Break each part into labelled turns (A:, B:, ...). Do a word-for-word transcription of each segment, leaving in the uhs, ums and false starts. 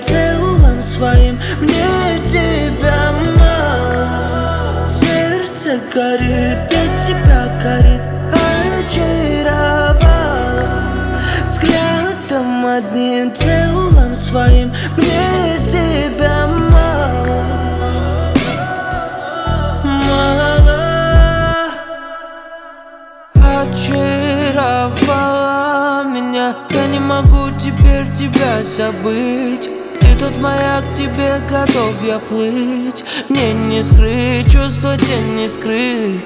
A: телом своим мне тебя мало. Сердце горит, без тебя горит, очаровала. Взглядом одним, телом своим мне тебя мало. Мало. Очаровала меня, я не могу теперь тебя забыть. Ты тот маяк, тебе готов я плыть. Мне не скрыть, чувства тень не скрыть.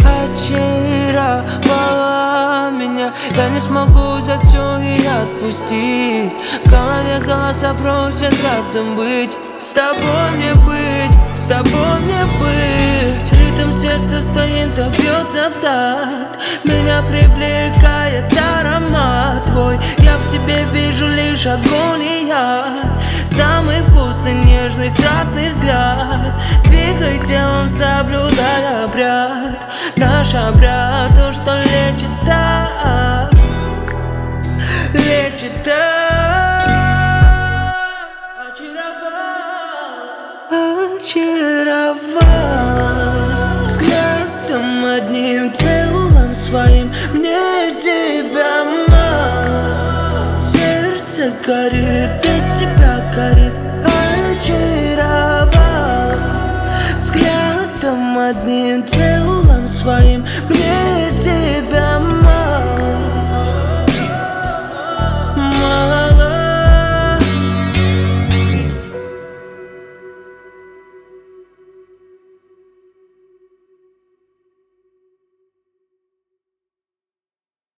A: Очаровала меня, я не смогу взять все и отпустить. В голове голоса просят рядом быть. С тобой мне быть, с тобой мне быть. Ритм сердца стоит, то бьется в такт. Меня привлекает аромат твой. Я в тебе вижу лишь огонь и яд. Самый вкусный, нежный, страстный взгляд. Двигай телом, соблюдая обряд. Наш обряд, то, что лечит так, лечит так. Очаровала, очаровала. Взглядом одним, телом своим мне тебя мало. Сердце горит, без тебя горит, очаровала. Взглядом одним, телом своим мне тебя